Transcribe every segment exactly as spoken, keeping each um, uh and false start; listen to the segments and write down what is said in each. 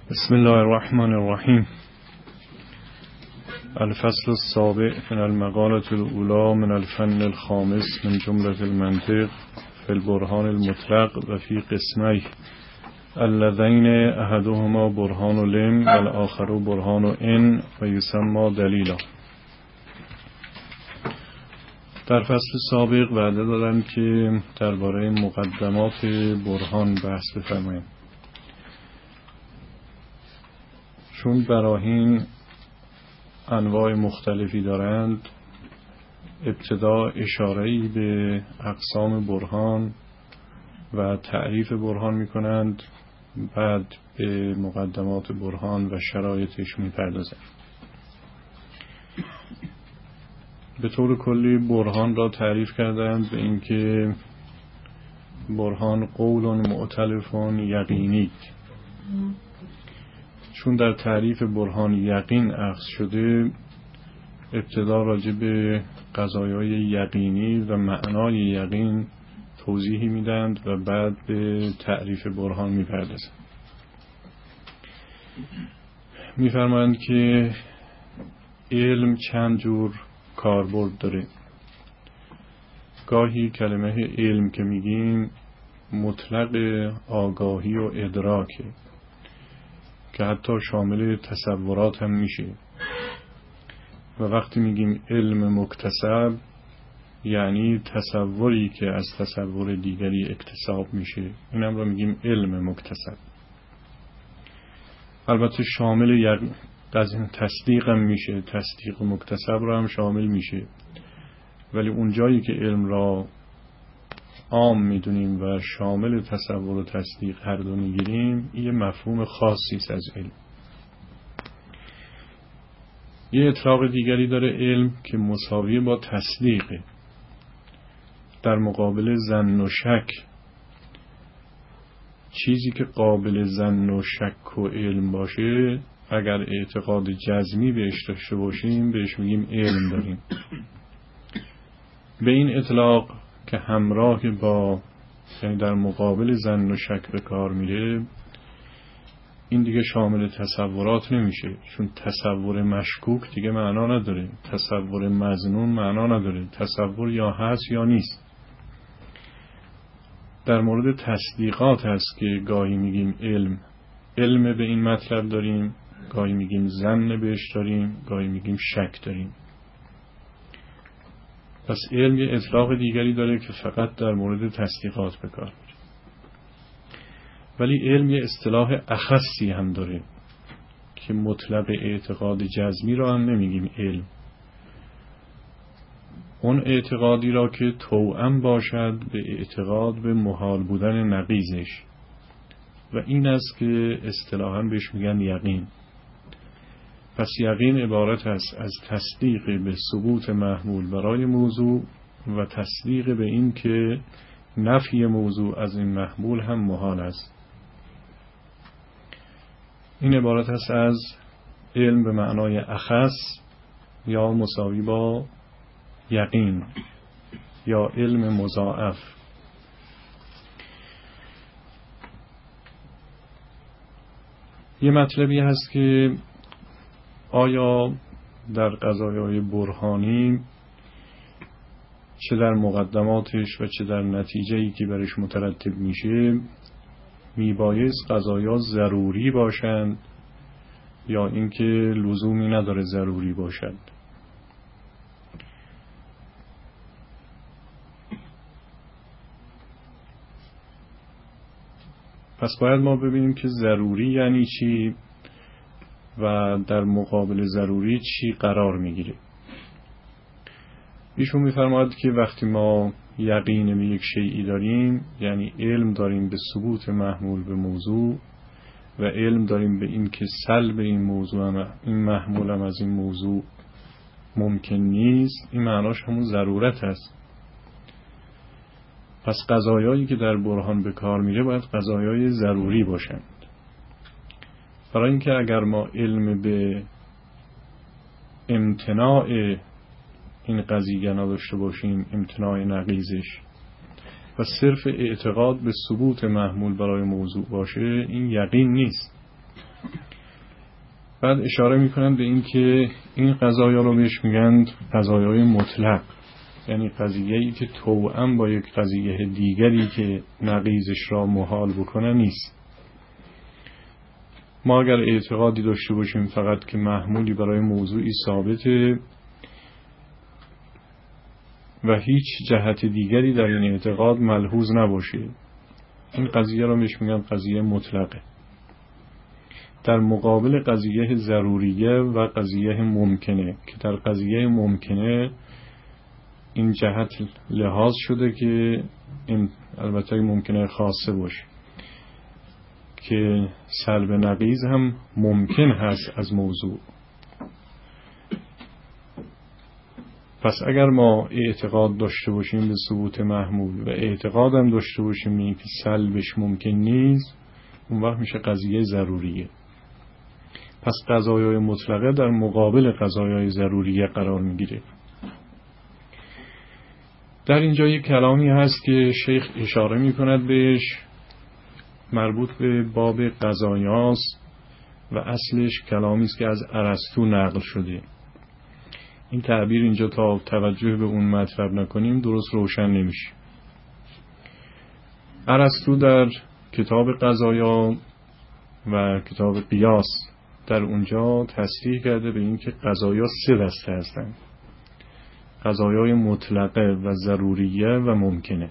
بسم الله الرحمن الرحیم. الفصل السابع من المقالة الأولى من الفن الخامس من جملة المنطق في البرهان المطلق و فی قسمه اللذین احدهما برهان لم و الآخر برهان ان و یسمى دلیلا. در فصل سابق وعده دادم که درباره مقدمات برهان بحث بفرماییم، چون براهین انواع مختلفی دارند. ابتدا اشاره‌ای به اقسام برهان و تعریف برهان می کنند، بعد به مقدمات برهان و شرایطش می پردازند. به طور کلی برهان را تعریف کردند به اینکه برهان قول معتلف یقینی. چون در تعریف برهان یقین اخذ شده، ابتدا راجع به قضایای یقینی و معنای یقین توضیحی میدند و بعد به تعریف برهان میپردازند. میفرمایند که علم چند جور کاربرد داره. گاهی کلمه علم که میگیم مطلق آگاهی و ادراکه که حتی شامل تصورات هم میشه، و وقتی میگیم علم مکتسب یعنی تصوری که از تصور دیگری اکتساب میشه، اینم رو میگیم علم مکتسب. البته شامل یعنی تصدیق هم میشه، تصدیق مکتسب رو هم شامل میشه، ولی اون جایی که علم را عام میدونیم و شامل تصور و تصدیق هر دو میگیریم، یه مفهوم خاصی است از علم. یه اطلاق دیگری داره علم که مساوی با تصدیقه. در مقابل ظن و شک، چیزی که قابل ظن و شک و علم باشه، اگر اعتقاد جزمی بهش داشته باشیم بهش میگیم علم داریم. به این اطلاق که همراه با، یعنی در مقابل ظن و شک به کار میره، این دیگه شامل تصورات نمیشه، چون تصور مشکوک دیگه معنا نداره، تصور مظنون معنا نداره، تصور یا هست یا نیست. در مورد تصدیقات هست که گاهی میگیم علم علم به این مطلب داریم، گاهی میگیم ظن بهش داریم، گاهی میگیم شک داریم. پس علم یه اطلاق دیگری داره که فقط در مورد تصدیقات به کار میره. ولی علم یه اصطلاح اخصی هم داره که مطلق اعتقاد جزمی را هم نمیگیم علم. اون اعتقادی را که توأم باشد به اعتقاد به محال بودن نقیضش، و این است که اصطلاحاً بهش میگن یقین. پس یقین عبارت است از تصدیق به ثبوت محمول برای موضوع و تصدیق به این که نفی موضوع از این محمول هم محال است. این عبارت است از علم به معنای اخص یا مساوی با یقین یا علم مضاعف. یه مطلبی هست که آیا در قضایای برهانی چه در مقدماتش و چه در نتیجه‌ای که برش مترتب میشه میبایست قضایا ضروری باشند یا اینکه لزومی نداره ضروری باشد؟ پس باید ما ببینیم که ضروری یعنی چی و در مقابل ضروری چی قرار میگیره. ایشون میفرماید که وقتی ما یقین به یک شیئی داریم، یعنی علم داریم به ثبوت محمول به موضوع و علم داریم به این که سلب این موضوع هم این محمول هم از این موضوع ممکن نیست، این معناش همون ضرورت است. پس قضایایی که در برهان به کار میره باید قضایای ضروری باشند. برای اینکه اگر ما علم به امتناع این قضیه نداشته باشیم، امتناع نقیضش، و صرف اعتقاد به ثبوت محمول برای موضوع باشه، این یقین نیست. بعد اشاره میکنم به این که این قضایا رو بهش میگن قضایای مطلق، یعنی قضیه‌ای که توأم با یک قضیه دیگری که نقیضش را محال بکنه نیست. ما اگر اعتقادی داشته باشیم فقط که محمولی برای موضوعی ثابته و هیچ جهت دیگری در این اعتقاد ملحوظ نباشه، این قضیه را بهش میگن قضیه مطلقه، در مقابل قضیه ضروریه و قضیه ممکنه که در قضیه ممکنه این جهت لحاظ شده که این البته ممکنه خاصه باشه که سلب نقیض هم ممکن هست از موضوع. پس اگر ما اعتقاد داشته باشیم به ثبوت محمول و اعتقاد هم داشته باشیم این که سلبش ممکن نیست، اون وقت میشه قضیه ضروریه. پس قضایای مطلقه در مقابل قضایای ضروریه قرار میگیره. در اینجا یک کلامی هست که شیخ اشاره میکند بهش، مربوط به باب قضایاست و اصلش کلامی است که از ارسطو نقل شده. این تعبیر اینجا تا توجه به اون مطلب نکنیم درست روشن نمیشه. ارسطو در کتاب قضایا و کتاب قیاس در اونجا تصریح کرده به این که قضایا سه دسته هستند: قضایای مطلقه و ضروریه و ممکنه.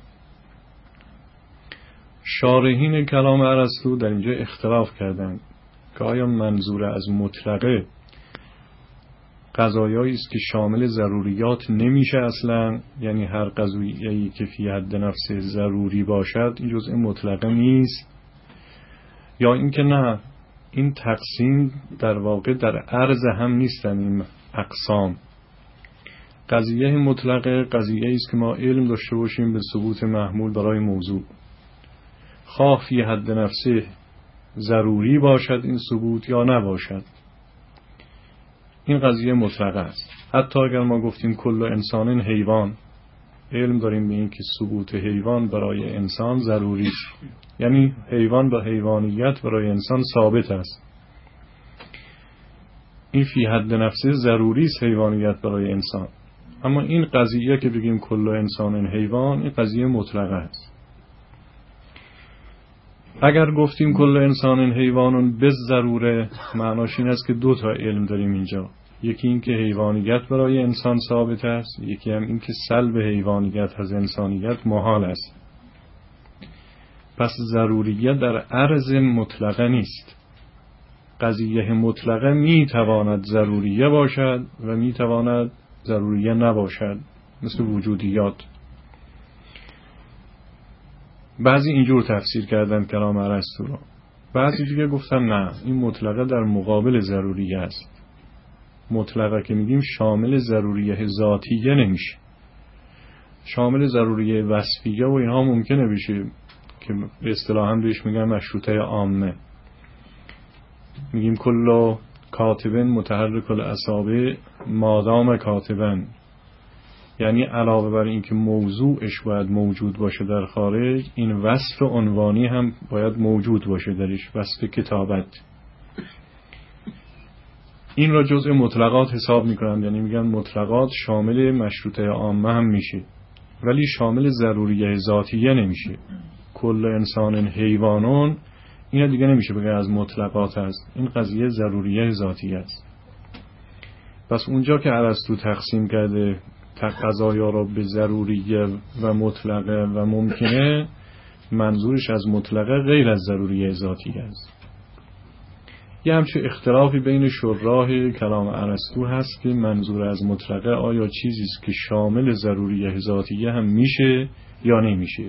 شارحین کلام ارسطو در اینجا اختلاف کردند که آیا منظور از مطلقه قضایایی است که شامل ضروریات نمیشه اصلا، یعنی هر قضایی که فی حد نفس ضروری باشد این جزء مطلقه نیست، یا اینکه نه، این تقسیم در واقع در عرض هم نیستن این اقسام. قضیه مطلقه قضیه است که ما علم داشته باشیم به ثبوت محمول برای موضوع، خواه فی حد نفسه ضروری باشد این ثبوت یا نباشد، این قضیه مطلقه است. حتی اگر ما گفتیم کل انسان حیوان، علم داریم به این که ثبوت حیوان برای انسان ضروری است، یعنی حیوان با حیوانیت برای انسان ثابت است، این فی حد نفسه ضروری است حیوانیت برای انسان. اما این قضیه که بگیم کل انسان حیوان، این قضیه مطلقه است. اگر گفتیم کل انسان حیوانون به ضروره، معناش این است که دو تا علم داریم اینجا، یکی این که حیوانیت برای انسان ثابت است، یکی هم این که سلب حیوانیت از انسانیت محال است. پس ضروریه در عرض مطلقه نیست. قضیه مطلقه می تواند ضروریه باشد و می تواند ضروریه نباشد، مثل وجودیات. بعضی اینجور تفسیر کردن کلام ارسطو را، بعضی دیگه گفتن نه، این مطلقه در مقابل ضروریه است. مطلقه که میگیم شامل ضروریه ذاتیه نمیشه، شامل ضروریه وصفیه و اینها ممکنه بشه که به اصطلاح هم بهش میگن مشروطه عامه. میگیم کل کاتبن متحرک الاصابع مادام کاتبن، یعنی علاوه بر اینکه موضوعش باید موجود باشه در خارج، این وصف عنوانی هم باید موجود باشه درش، وصف کتابت. این را جزء مطلقات حساب میکنند، یعنی میگن مطلقات شامل مشروطه عامه هم میشه ولی شامل ضروریه ذاتیه نمیشه. کل انسان حیوانون اینا دیگه نمیشه بگه از مطلقات هست، این قضیه ضروریه ذاتیه است. پس اونجا که ارسطو تقسیم کرده قضایا را به ضروریه و مطلقه و ممکنه، منظورش از مطلقه غیر از ضروریه ذاتیه است. یه همچه اختلافی بین شراح کلام ارسطو هست که منظور از مطلقه آیا چیزی است که شامل ضروریه ذاتیه هم میشه یا نمیشه.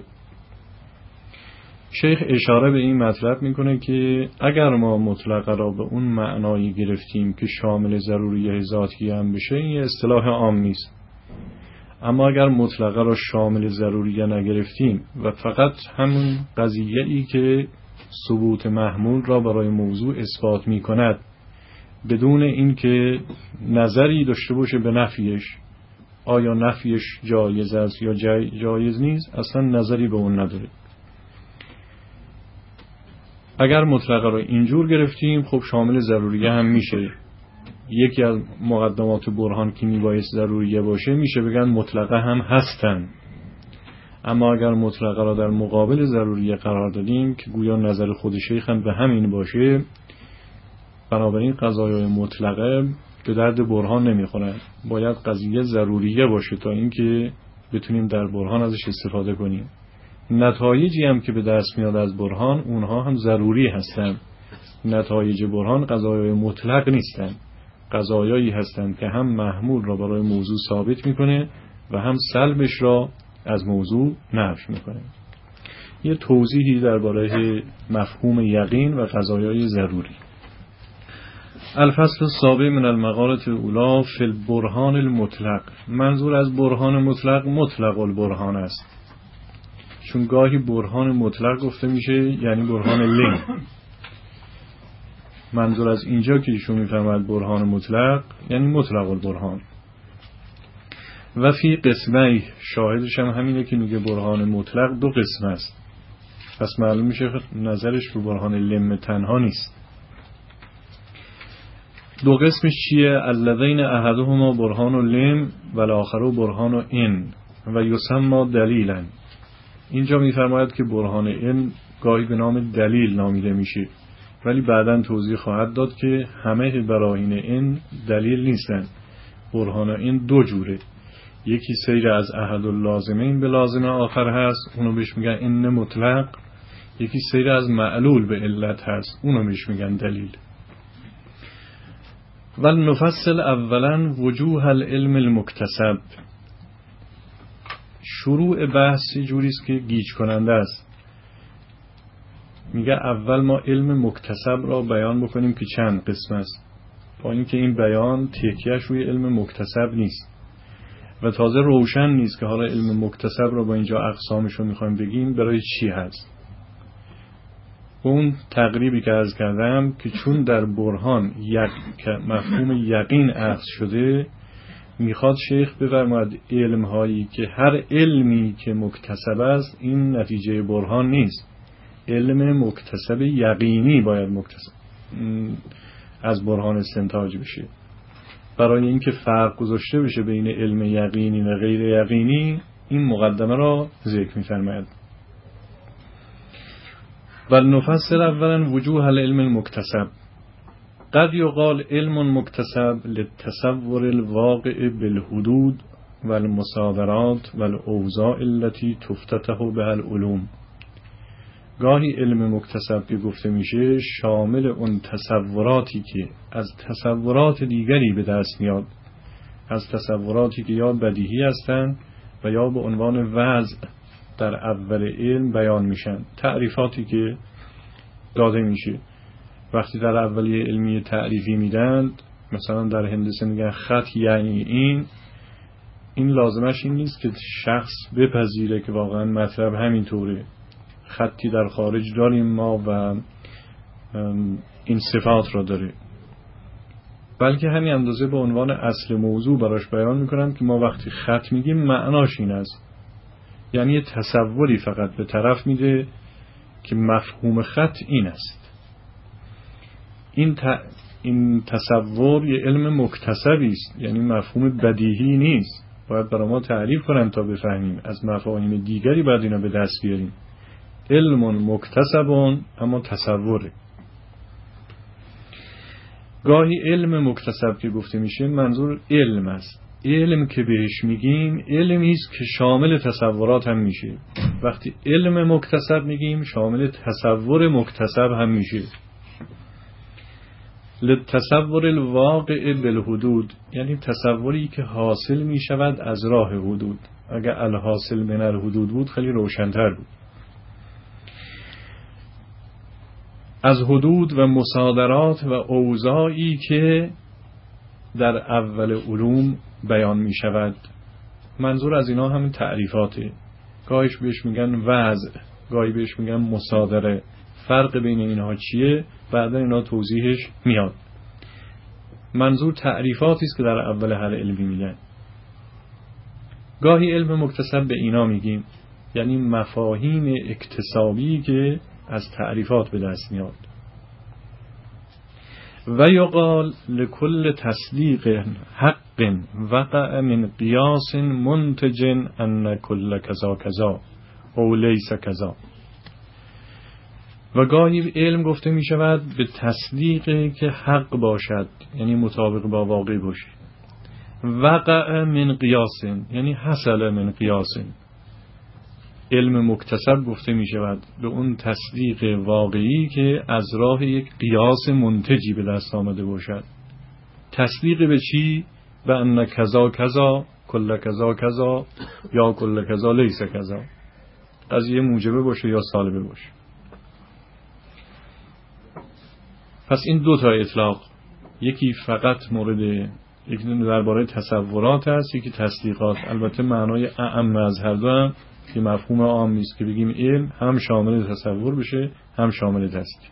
شیخ اشاره به این مطلب میکنه که اگر ما مطلقه را به اون معنایی گرفتیم که شامل ضروریه ذاتیه هم بشه، این اصطلاح عام نیست. اما اگر مطلقه را شامل ضروریه نگرفتیم و فقط همون قضیه ای که ثبوت محمول را برای موضوع اثبات می کند بدون اینکه نظری داشته باشه به نفیش، آیا نفیش جایز است یا جای جایز نیست، اصلا نظری به اون نداره. اگر مطلقه رو اینجور گرفتیم خب شامل ضروریه هم میشه. یکی از مقدمات برهان که میبایست ضروریه باشه میشه بگن مطلقه هم هستن. اما اگر مطلقه را در مقابل ضروریه قرار دادیم که گویا نظر خود شیخ هم به همین باشه، بنابراین قضایای مطلقه به درد برهان نمیخورن. باید قضیه ضروریه باشه تا اینکه بتونیم در برهان ازش استفاده کنیم. نتایجی هم که به دست میاد از برهان اونها هم ضروری هستن. نتایج برهان قضایای مطلق نیستن، قضایایی هستند که هم محمول را برای موضوع ثابت میکنه و هم سلبش را از موضوع نفی میکنه. یه توضیحی درباره مفهوم یقین و قضایای ضروری. الفصل السابع من المقالة الاولی فی البرهان المطلق. منظور از برهان مطلق مطلق البرهان است، چون گاهی برهان مطلق گفته میشه یعنی برهان لین. منظور از اینجا که ایشون میفهمد برهان مطلق یعنی مطلق البرهان. و فی قسمه، شاهدش هم همینه که میگه برهان مطلق دو قسم است، پس معلوم میشه نظرش رو برهان لم تنها نیست. دو قسمش چیه؟ الذین احدهما برهان لم و الاخر برهان ان و یسمى دلیلا. اینجا میفرماید که برهان ان گاهی به نام دلیل نامیده میشه، ولی بعداً توضیح خواهد داد که همه براهین این دلیل نیستن. برهان این دو جوره، یکی سیر از احد اللازمین به لازم آخر هست، اونو بهش میگن این مطلق. یکی سیر از معلول به علت هست، اونو بهش میگن دلیل. ولی نفصل اولا وجوه العلم المکتسب. شروع بحثی جوریست که گیج کننده است. میگه اول ما علم مکتسب را بیان بکنیم که چند قسم است، با اینکه این بیان تکیهش روی علم مکتسب نیست و تازه روشن نیست که حالا علم مکتسب را با اینجا اقسامش رو میخوایم بگیم برای چی هست. اون تقریبی که عرض کردم که چون در برهان یک مفهوم یقین اخذ شده، میخواد شیخ بفرماید علم هایی که هر علمی که مکتسب است این نتیجه برهان نیست، علم مکتسب یقینی باید مکتسب از برهان استنتاج بشه. برای اینکه فرق گذاشته بشه بین علم یقینی و غیر یقینی، این مقدمه را ذکر می‌فرماید. و نفصل اولا وجوه العلم المکتسب. قد یقال علم مکتسب للتصور الواقع بالحدود والمصادرات والاوضاع التي تفتتح بها العلوم. گاهی علم مکتسب که گفته میشه شامل اون تصوراتی که از تصورات دیگری به دست میاد، از تصوراتی که یا بدیهی هستند و یا به عنوان وضع در اول علم بیان میشن. تعریفاتی که داده میشه وقتی در اولیه علمی تعریفی میدن، مثلا در هندسه میگن خط یعنی این، این لازمش این نیست که شخص بپذیره که واقعا مطلب همینطوره، خطی در خارج داریم ما و این صفات را داره، بلکه همین اندازه به عنوان اصل موضوع براش بیان میکنن که ما وقتی خط میگیم معناش این است، یعنی یه تصوری فقط به طرف میده که مفهوم خط این است. این, ت... این تصور یه علم مکتسبی است، یعنی مفهوم بدیهی نیست، باید برای ما تعریف کنن تا بفهمیم، از مفاهیم دیگری باید اینا به دست بیاریم. علم مکتسبون اما تصوره. گاهی علم مکتسب که گفته میشه منظور علم است. علم که بهش میگیم علمی است که شامل تصورات هم میشه. وقتی علم مکتسب میگیم شامل تصور مکتسب هم میشه. لتصور الواقع بالحدود، یعنی تصوری که حاصل میشود از راه حدود. اگر الحاصل من الحدود بود خیلی روشن‌تر بود. از حدود و مصادرات و اوضاعی که در اول علوم بیان می شود. منظور از اینا همین تعریفاته. گاهیش بهش میگن وضع، گاهی بهش میگن مصادره. فرق بین اینها چیه؟ بعدا اینا توضیحش میاد. منظور تعریفاتی است که در اول هر علمی میگن. گاهی علم مکتسب به اینا میگیم، یعنی مفاهیم اکتسابی که از تعریفات به دست میاد. و یقال لکل تصدیق حق وقع من قیاس منتج ان کل کذا کذا او لیس کذا. و گاهی علم گفته می شود به تصدیقی که حق باشد، یعنی مطابق با واقع باشه. وقع من قیاس یعنی حصل من قیاس. علم مکتسب گفته می شود به اون تصدیق واقعی که از راه یک قیاس منتجی به دست آمده باشد. تصدیق به چی؟ به ان کذا کذا کل کذا کذا یا کل کذا لیس کذا، قضیه موجبه باشه یا سالبه باشه. پس این دو تا اطلاق، یکی فقط مورد یکی درباره تصورات است، یکی تصدیقات. البته معنای اعم از هر دو هم که مفهوم عام نیست که بگیم علم هم شامل تصور بشه هم شامل تصدیق.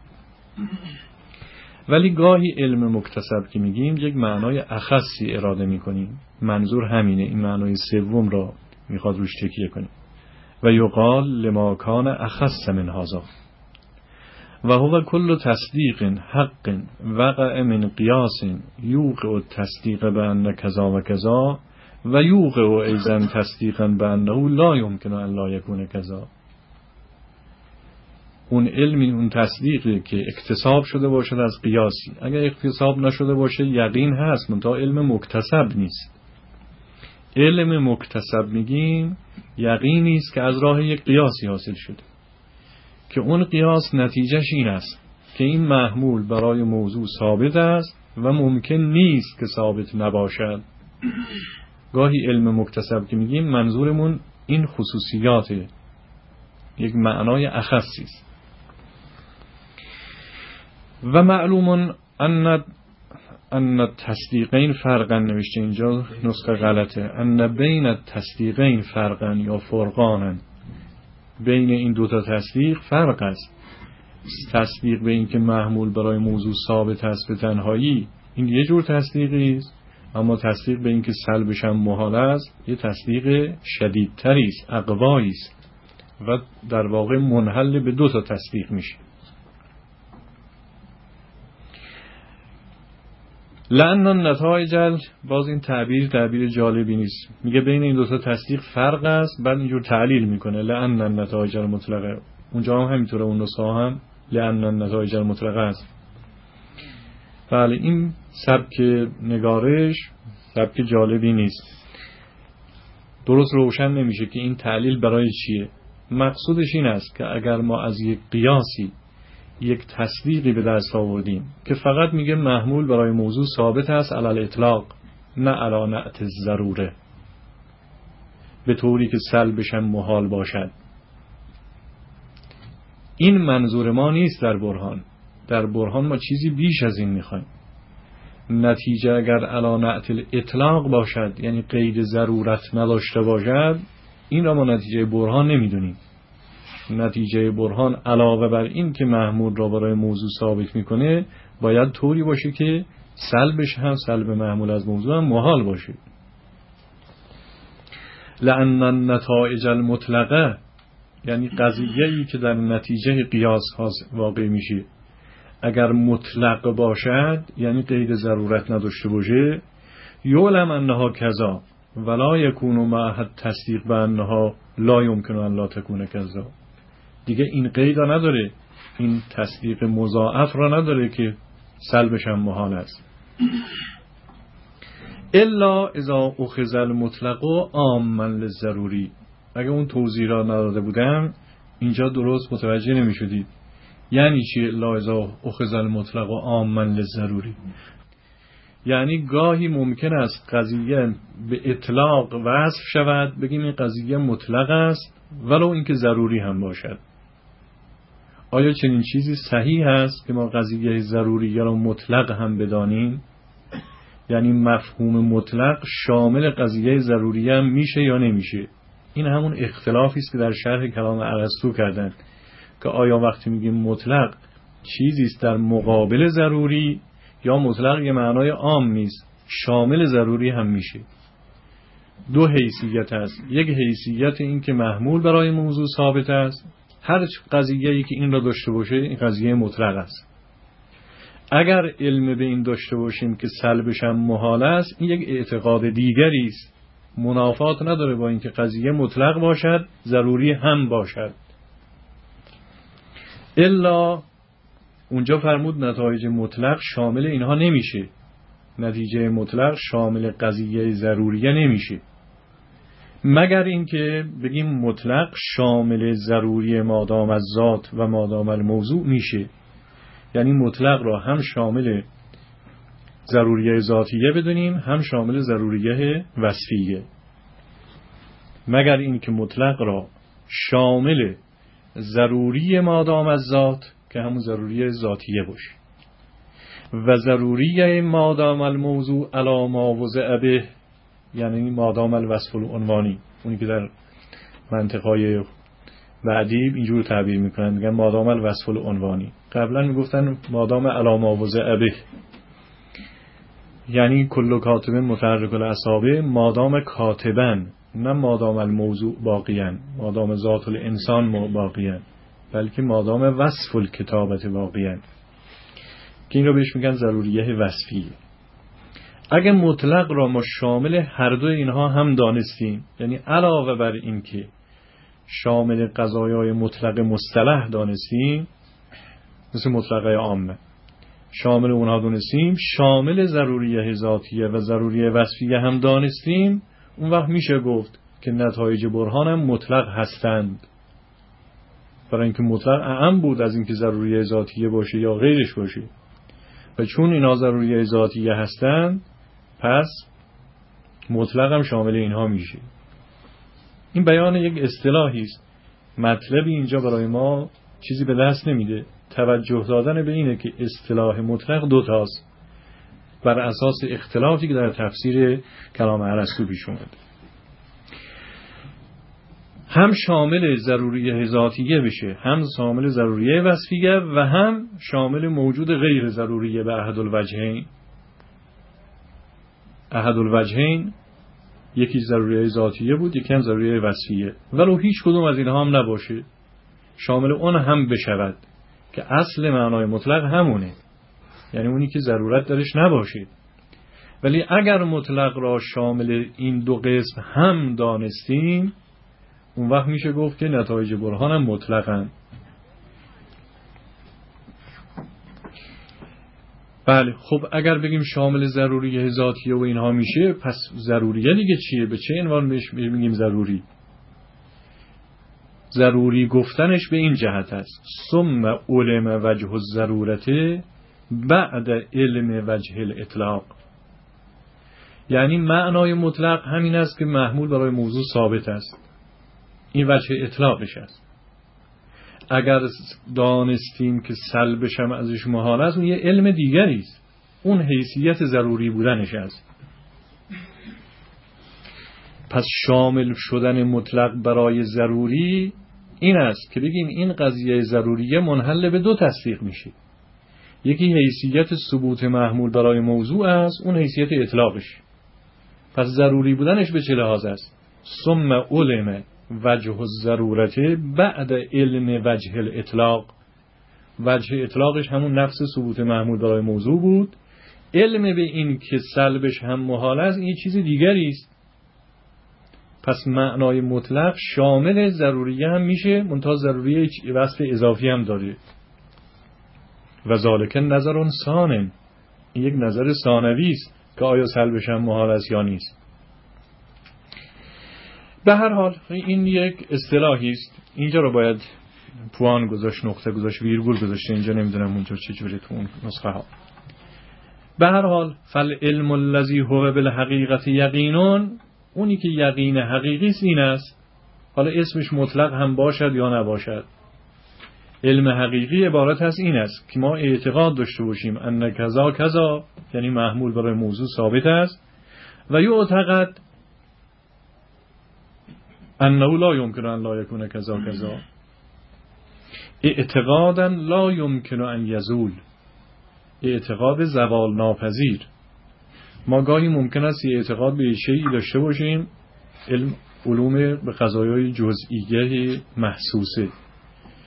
ولی گاهی علم مکتسب که میگیم یک معنای اخصی اراده میکنیم، منظور همینه، این معنای سوم را میخواد روش تکیه کنیم. و یقال لما کان اخص من هذا و هو کل تصدیق حق وقع من قیاس یوقع التصدیق بأن کذا و کذا و یوقع ایضا تصدیقا بأنه لا یمکن ان لا یکون کذا. اون علمی، اون تصدیقی که اکتساب شده باشد از قیاسی، اگر اکتساب نشده باشه یقین هست منتها علم مکتسب نیست. علم مکتسب میگیم یقینی است که از راه یک قیاسی حاصل شده که اون قیاس نتیجهش این است که این محمول برای موضوع ثابت است و ممکن نیست که ثابت نباشد. گاهی علم مکتسب که میگیم منظورمون این خصوصیات یک معنای اخصی است. و معلوم ان ان تصدیقین فرقا، نوشته اینجا نسخه غلطه، ان بین التصدیقین فرقا یا فرقانا، بین این دوتا تصدیق فرق است. تصدیق به این که محمول برای موضوع ثابت است به تنهایی، این یه جور تصدیقی است، اما تصدیق به این که سلبش هم محال است یه تصدیق شدیدتری است، اقوایی است و در واقع منحل به دو تا تصدیق میشه. لأن النتایج، باز این تعبیر تعبیر جالبی نیست، میگه بین این دو تا تصدیق فرق است، بعد اینجور تعلیل میکنه لأن النتایج المطلقه. اونجا هم همینطوره، اون نسخه هم لأن النتایج المطلقه است. بله، این سبک نگارش سبک جالبی نیست، درست روشن نمیشه که این تعلیل برای چیه. مقصودش این است که اگر ما از یک قیاسی یک تصدیقی به دست آوردیم که فقط میگه محمول برای موضوع ثابت است علی الاطلاق نه علی نعت الضروره، به طوری که سلبش هم محال باشد، این منظور ما نیست. در برهان در برهان ما چیزی بیش از این میخوایم. نتیجه اگر علی نعت الاطلاق باشد، یعنی قید ضرورت نداشته باشد، این را ما نتیجه برهان نمیدونیم. نتیجه برهان علاوه بر این که محمول را برای موضوع ثابت میکنه، باید طوری باشه که سلبش هم، سلب محمول از موضوع هم محال باشه. لأن النتایج المطلقه، یعنی قضیه‌ای که در نتیجه قیاس واقع میشه، اگر مطلق باشد یعنی قید ضرورت نداشته باشه، یعلم انها کذا ولا یکون معها تصدیق بانها لا یمکن ان لا تکون کذا. دیگه این قید را نداره، این تصدیق مضاعف را نداره که سلبش هم محال است. الا اذا اخذ المطلق عاما للضروری. اگه اون توضیح را نداده بودم اینجا درست متوجه نمی شدید. یعنی چی الا اذا اخذ المطلق عاما للضروری؟ یعنی گاهی ممکن است قضیه به اطلاق وصف شود، بگیم این قضیه مطلق است ولو اینکه ضروری هم باشد. آیا چنین چیزی صحیح است که ما قضیه ضروری یا مطلق هم بدانیم؟ یعنی مفهوم مطلق شامل قضیه ضروری هم میشه یا نمیشه؟ این همون اختلافی است که در شرح کلام ارسطو کردن که آیا وقتی میگیم مطلق چیزی است در مقابل ضروری، یا مطلق یه معنای عام نیست شامل ضروری هم میشه. دو حیثیت هست، یک حیثیت این که محمول برای موضوع ثابت است هر قضیه‌ای که این را داشته باشه این قضیه مطلق است. اگر علم به این داشته باشیم که سلبش هم محال است، این یک اعتقاد دیگری است، منافات نداره با اینکه قضیه مطلق باشد ضروری هم باشد. الا اونجا فرمود نتایج مطلق شامل اینها نمیشه، نتیجه مطلق شامل قضیه ضروریه نمیشه، مگر اینکه بگیم مطلق شامل ضروری مادام از ذات و مادام الموضوع میشه. یعنی مطلق را هم شامل ضروریه ذاتیه بدونیم هم شامل ضروریه وصفیه، مگر اینکه مطلق را شامل ضروری مادام از ذات که همون ضروری ذاتیه باشه و ضروری مادام الموضوع علی ما وضع به، یعنی مادام الوصف العنوانی، اونی که در منطقهای بعدی اینجور تعبیر میکنن، میگن مادام الوصف العنوانی. قبلا میگفتن مادام علی ما وضع به، یعنی کل کاتب متحرک الاصابع، مادام کاتبن، نه مادام الموضوع باقیان، مادام ذات الانسان باقیان، بلکه مادام وصف الکتابت باقیان، که این رو بهش میگن ضروریه وصفی. اگه مطلق را ما شامل هر دو اینها هم دانستیم، یعنی علاوه بر این که شامل قضایای مطلق مصطلح دانستیم مثل مطلقه عامه، شامل اونها دانستیم، شامل ضروریه ذاتیه و ضروریه وصفیه هم دانستیم، اون وقت میشه گفت که نتایج برهان هم مطلق هستند، برای اینکه مطلق اعم بود از اینکه ضروریه ذاتیه باشه یا غیرش باشه، و چون اینا ضروریه ذاتیه هستند پس مطلق هم شامل اینها میشه. این بیان یک اصطلاحی است، مطلبی اینجا برای ما چیزی به دست نمیده. توجه دادن به اینه که اصطلاح مطلق دو تاست بر اساس اختلافی که در تفسیر کلام ارسطو پیش اومده، هم شامل ضروریه ذاتیه بشه، هم شامل ضروریه وصفیه، و هم شامل موجود غیر ضروریه به احد الوجهین. احد الوجهین یکی ضروریه ذاتیه بود، یکی هم ضروریه وصفیه، ولو هیچ کدوم از اینها هم نباشه شامل اون هم بشود که اصل معنای مطلق همونه، یعنی اونی که ضرورت درش نباشه. ولی اگر مطلق را شامل این دو قسم هم دانستیم اون وقت میشه گفت که نتایج برهان هم مطلقاً. بله خب اگر بگیم شامل ضروری ذاتیه و اینها میشه، پس ضروریه دیگه چیه؟ به چه عنوان بهش میگیم ضروری؟ ضروری گفتنش به این جهت است ثم علم وجه الضرورت بعد علم وجه الاطلاق، یعنی معنای مطلق همین است که محمول برای موضوع ثابت است، این وجه اطلاقش است. اگر دانستیم که سلبش هم ازش محال است اون یه علم دیگری است، اون حیثیت ضروری بودنش است. پس شامل شدن مطلق برای ضروری این است که بگیم این قضیه ضروریه منحل به دو تصدیق میشه، یکی حیثیت ثبوت محمول برای موضوع است، اون حیثیت اطلاقش. پس ضروری بودنش به چه لحاظ است؟ ثم علم وجه الضرورت بعد علم وجه الاطلاق، وجه اطلاقش همون نفس ثبوت محمول برای موضوع بود، علم به این که سلبش هم محال است این چیز دیگری است. پس معنای مطلق شامل ضروریه هم میشه، منتها ضروریه وصف اضافی هم داره. و ذالک نظر ثانٍ، این یک نظر ثانوی است که آیا سلبش هم محال است یا نیست. به هر حال این یک اصطلاحی است، اینجا رو باید پوان گذاشت، نقطه گذاشت، ویرگول گذاشت، اینجا نمیدونم اونجا چجوری تو اون نسخه ها. به هر حال فالعلم الذی هو بالحقیقت یقینون، اونی که یقین حقیقی است این است، حالا اسمش مطلق هم باشد یا نباشد. علم حقیقی عبارت از این است که ما اعتقاد داشته باشیم ان کذا کذا، یعنی محمول برای موضوع ثابت است، و یعتقد انه لا یمکن ان لا یکون کذا کذا، اعتقادا لا یمکن ان یزول، اعتقاد زوال ناپذیر. ما گاهی ممکن است یه اعتقاد به شیئی داشته باشیم، علم علوم به قضایای جزئیه محسوسه،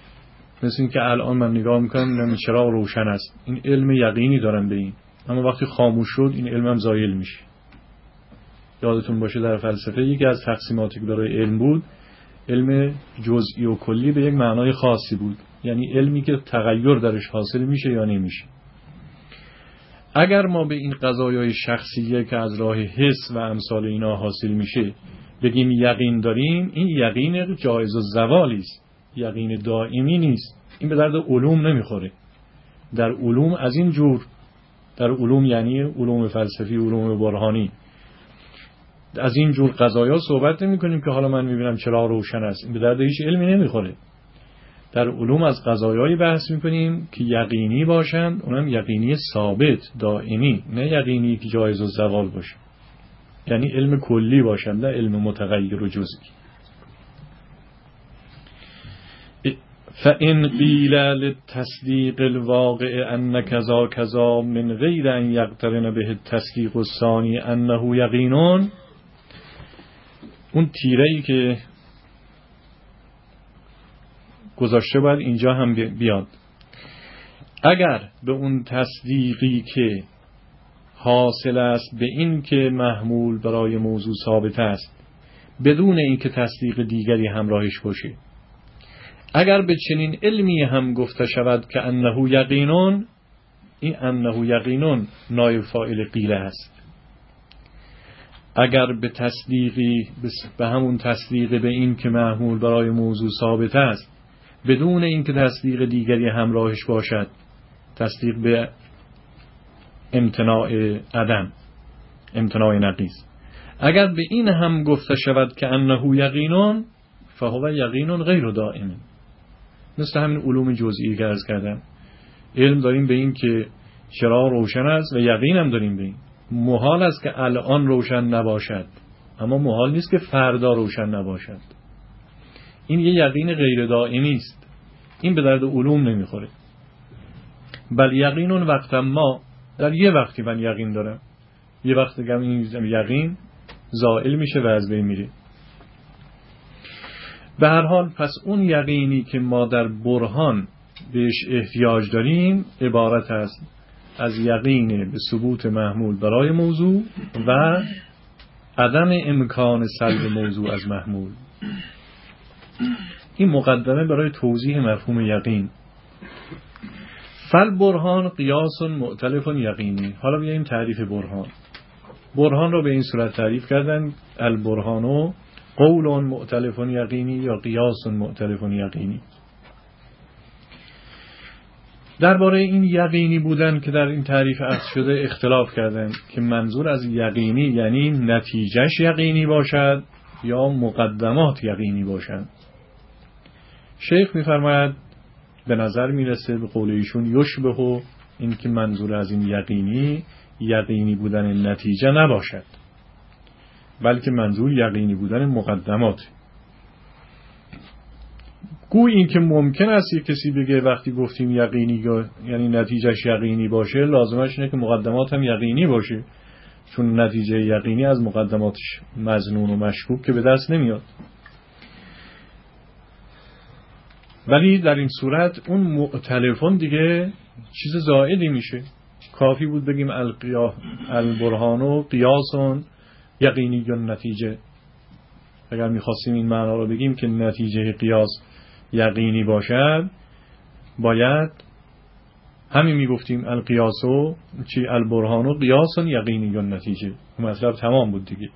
مثل این که الان من نگاه میکنم میبینم چراغ روشن است، این علم یقینی دارم به این، اما وقتی خاموش شد این علمم زایل میشه. یادتون باشه در فلسفه یکی از تقسیماتی که برای علم بود، علم جزئی و کلی به یک معنای خاصی بود، یعنی علمی که تغییر درش حاصل میشه یا نمیشه. اگر ما به این قضایای شخصیه که از راه حس و امثال اینا حاصل میشه بگیم یقین داریم، این یقین جایز الزوالی است، یقین دائمی نیست. این به درد علوم نمیخوره. در علوم از این جور، در علوم یعنی علوم فلسفی، علوم برهانی، از این جور قضایا صحبت نمی کنیم که حالا من میبینم چرا روشن است. این به درد هیچ علمی نمیخوره. در علوم از قضایایی بحث میکنیم که یقینی باشند، اونم یقینی ثابت دائمی، نه یقینی که جایز الزوال باشه، یعنی علم کلی باشند، نه علم متغیر و جزئی. فَإِنْ قِيلَ لِلتَّصْدِيقِ الْوَاقِعِ أَنَّ كَذَا كَذَا مِنْ غَيْرِ أَنْ يَقْتَرِنَ بِهِ التَّصْدِيقُ الثَّانِي أَنَّهُ يَقِينٌ، اون تیره‌ای که گذاشته باید اینجا هم بیاد. اگر به اون تصدیقی که حاصل است به این که محمول برای موضوع ثابت است بدون این که تصدیق دیگری همراهش باشه، اگر به چنین علمی هم گفته شود که انه یقینون، این انه یقینون نایب فاعل قیله است. اگر به تصدیقی به همون تصدیق به این که محمول برای موضوع ثابت است بدون این که تصدیق دیگری همراهش باشد، تصدیق به امتناع عدم، امتناع نقیض، اگر به این هم گفته شود که انه یقینون فهو یقینون غیر دائم، مثل همین علوم جزئی که عرض کردم، علم داریم به این که چراغ روشن است و یقین هم داریم به این. محال است که الان روشن نباشد، اما محال نیست که فردا روشن نباشد. این یه یقین غیر دائمی است، این به درد علوم نمیخوره. بل یقینون وقتا ما، در یه وقتی من یقین دارم، یه وقت دیگه این یقین زائل میشه و از بین میره. به هر حال پس اون یقینی که ما در برهان بهش احتیاج داریم عبارت است از یقین به ثبوت محمول برای موضوع و عدم امکان سلب موضوع از محمول. این مقدمه برای توضیح مفهوم یقین. فل برهان قیاس مؤتلف یقینی. حالا بیاییم تعریف برهان. برهان رو به این صورت تعریف کردن: البرهانو قول مؤتلف یقینی یا قیاس مؤتلف یقینی. درباره این یقینی بودن که در این تعریف اخذ شده اختلاف کردن که منظور از یقینی یعنی نتیجهش یقینی باشد یا مقدمات یقینی باشند. شیخ می‌فرماید به نظر میرسه به قول ایشون یشبه این که منظور از این یقینی یقینی بودن نتیجه نباشد، بلکه منظور یقینی بودن مقدمات. گوی این که ممکن است یک کسی بگه وقتی گفتیم یقینی یعنی نتیجهش یقینی باشه لازمش اینه که مقدمات هم یقینی باشه، چون نتیجه یقینی از مقدماتش مظنون و مشکوک که به دست نمیاد. ولی در این صورت اون مؤتلفون دیگه چیز زائدی میشه. کافی بود بگیم القیا البرهانو قیاسون یقینی یا نتیجه. اگر میخواستیم این معنا رو بگیم که نتیجه قیاس یقینی باشد باید همین میگفتیم القیاسو چی البرهانو قیاسون یقینی یا نتیجه، مطلب تمام بود دیگه.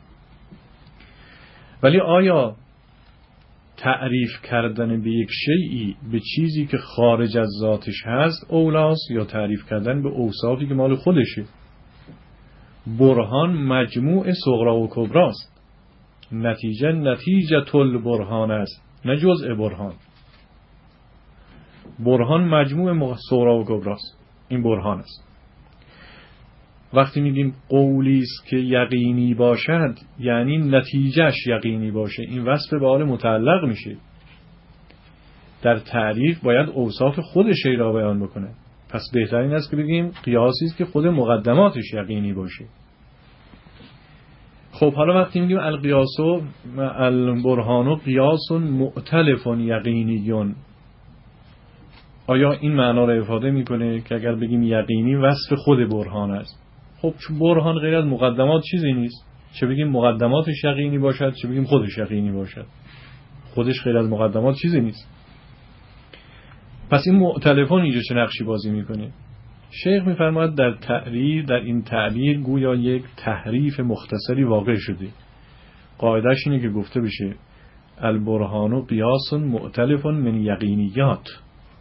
ولی آیا تعریف کردن به یک شیئی به چیزی که خارج از ذاتش هست اولاست یا تعریف کردن به اوصافی که مال خودشه؟ برهان مجموع صغرا و کبراست، نتیجه نتیجه تل برهان است نه جزء برهان. برهان مجموع صغرا و کبراست، این برهان است. وقتی میگیم قولی است که یقینی باشد یعنی نتیجهش یقینی باشه، این وصف به حال متعلق میشه. در تعریف باید اوصاف خود شی را بیان بکنه. پس بهترین است که بگیم قیاسی است که خود مقدماتش یقینی باشه. خب حالا وقتی میگیم القیاسو البرهانو قیاس مؤتلف یقینیون، آیا این معنا را افاده میکنه که اگر بگیم یقینی وصف خود برهان است؟ خب چون برهان غیر از مقدمات چیزی نیست، چه بگیم مقدماتش یقینی باشد چه بگیم خودش یقینی باشد، خودش غیر از مقدمات چیزی نیست. پس این مؤتلفون اینجا چه نقشی بازی میکنه؟ شیخ میفرماید در تعبیر، در این تعبیر گویا یک تحریف مختصری واقع شده. قاعدهش اینه که گفته بشه البرهان قیاس مؤتلف من یقینیات،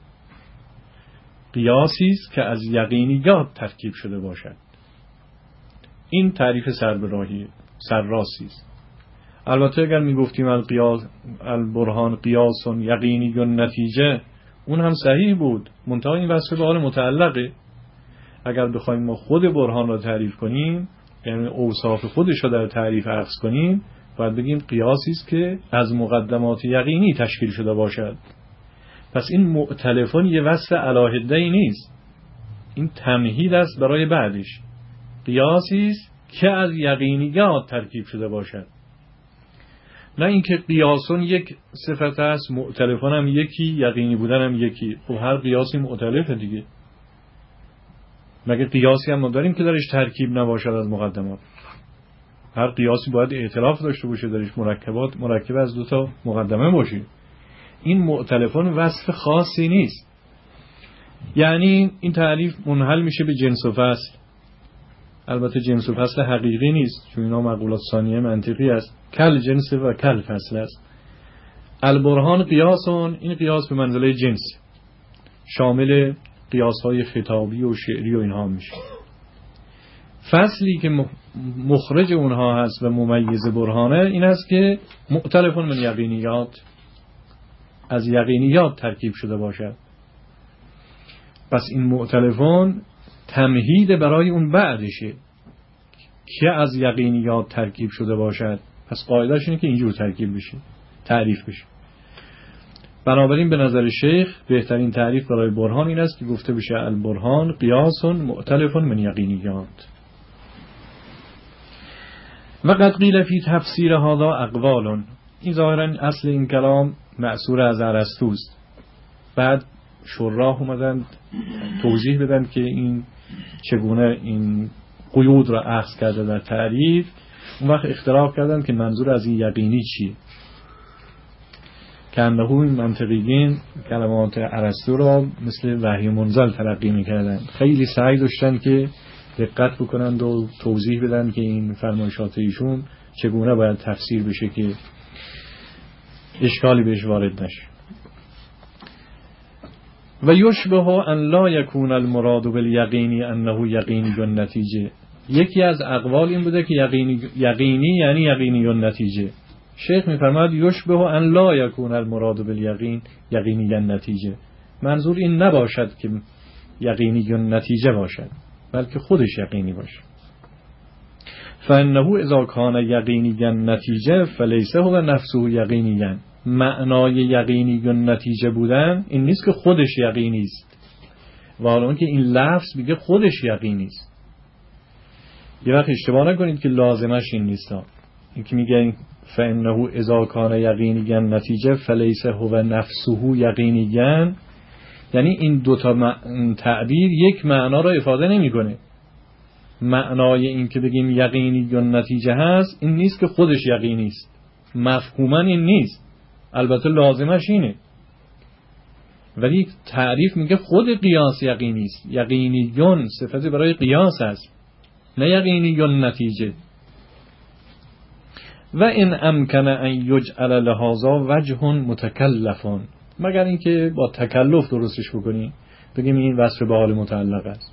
قیاسی است که از یقینیات ترکیب شده باشد. این تعریف سربراهی سرراسی است. البته اگر میگفتیم القیاس البرهان قیاس یقینی نتیجه، اون هم صحیح بود، منتها این وصف به حال متعلقه. اگر بخوایم ما خود برهان را تعریف کنیم، یعنی اوصاف خودش را در تعریف عکس کنیم، باید بگیم قیاسی است که از مقدمات یقینی تشکیل شده باشد. پس این مؤتلفون یه وصف علاهده‌ای نیست، این تمهید است برای بعدش. قیاسی است که از یقینیات ترکیب شده باشد، نه اینکه قیاسون یک صفت است، مؤتلفون هم یکی، یقینی بودن هم یکی. خب هر قیاسی مؤتلفه دیگه، مگه قیاسی هم داریم که درش ترکیب نباشد از مقدمات؟ هر قیاسی باید ائتلاف داشته باشه، درش مرکبات مرکب از دو تا مقدمه باشه. این مؤتلفون وصف خاصی نیست. یعنی این تعریف منحل میشه به جنس و فصل. البته جنس و فصل حقیقی نیست، چون اینا مقولات ثانیه منطقی است. کل جنس و کل فصل است. البرهان قیاسون، این قیاس به منزله جنس، شامل قیاس‌های خطابی و شعری و اینها میشه. فصلی که مخرج اونها هست و ممیز برهانه این است که مؤتلفون من یقینیات، از یقینیات ترکیب شده باشد. پس این مؤتلفون تمهید برای اون بعدشه که از یقینیات ترکیب شده باشد. پس قاعدهش اینه که اینجور ترکیب بشه، تعریف بشه. بنابراین به نظر شیخ بهترین تعریف برای برهان این است که گفته بشه البرهان قیاس مؤتلف من یقینیات. و قد قیل فی تفسیر هذا اقوال، این ظاهرا اصل این کلام مأثور از ارسطو است. بعد شراح اومدن توضیح بدن که این چگونه این قیود را اخذ کرده در تعریف. اون وقت اختلاف کردن که منظور از این یقینی چیه، که انه این منطقیین کلمات ارسطو را مثل وحی منزل تلقی میکردن. خیلی سعی داشتن که دقت بکنند و توضیح بدن که این فرمایشات ایشون چگونه باید تفسیر بشه که اشکالی بهش وارد نشه. و یشبه ان لا یکون المراد بالیقینی انه یقینی النتیجه. یکی از اقوال این بوده که یقینی یقینی یعنی یقینی النتیجه. شیخ میفرماید یشبه ان لا یکون المراد بالیقین یقینی النتیجه، منظور این نباشد که یقینی النتیجه باشد، بلکه خودش یقینی باشه. فانه اذا کان یقینی النتیجه فلیس هو نفسه یقینی. معنای یقینی النتیجه بودن این نیست که خودش یقینی است، ولی که این لفظ میگه خودش یقینی است. یه وقت اشتباه نکنید که لازمش این نیست. این که میگه فانه اذا کان یقینی النتیجه فلیس هو نفسه یقینی، یعنی این دوتا تعبیر یک معنا را افاده نمیکنه. معنای این که بگیم یقینی النتیجه هست این نیست که خودش یقینی است، مفهوما این نیست، البته لازمش اینه، ولی تعریف میگه خود قیاس یقینی است. یقینیون صفتی برای قیاس است، نه یقینی النتیجه. و این امکن ان یجعل لهذا وجه متکلفون، مگر اینکه با تکلف درستش بکنیم، بگیم این وصف به حال متعلق است.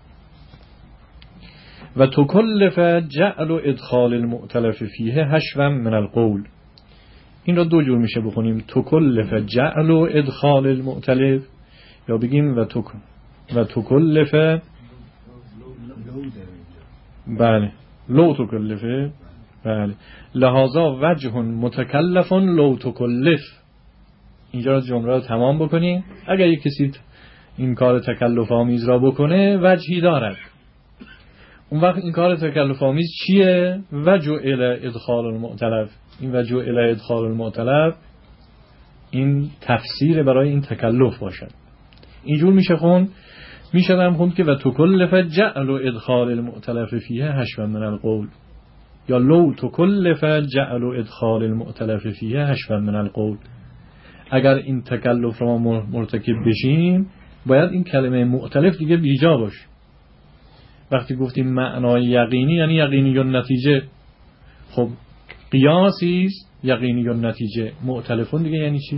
و تکلف جعل و ادخال المؤتلف فیه حشوا من القول. این را دو جور میشه بخونیم، تکلف جعل و ادخال المؤتلف، یا بگیم و تک و تکلف بله لو تکلفه بله لهذا وجه متکلف لو تکلف. اینجا را جمله را تمام بکنیم. اگر یک کسی این کار تکلف آمیز را بکنه وجهی دارد، اون وقت این کار تکلف آمیز چیه؟ وجه الی ادخال المؤتلف. این وجه الی ادخال المؤتلف این تفسیر برای این تکلف باشد. اینجور میشه خون میشه هم خوند که و تکلف جعل و ادخال المؤتلف فیه حشو من القول، یا لو تکلف جعل و ادخال المؤتلف فیه حشو من القول. اگر این تکلف را مرتکب بشیم باید این کلمه مؤتلف دیگه بیجا باشه. وقتی گفتیم معنای یقینی یعنی یقینی و نتیجه، خب قیاسی است یقینی و نتیجه، مؤتلفون دیگه یعنی چی؟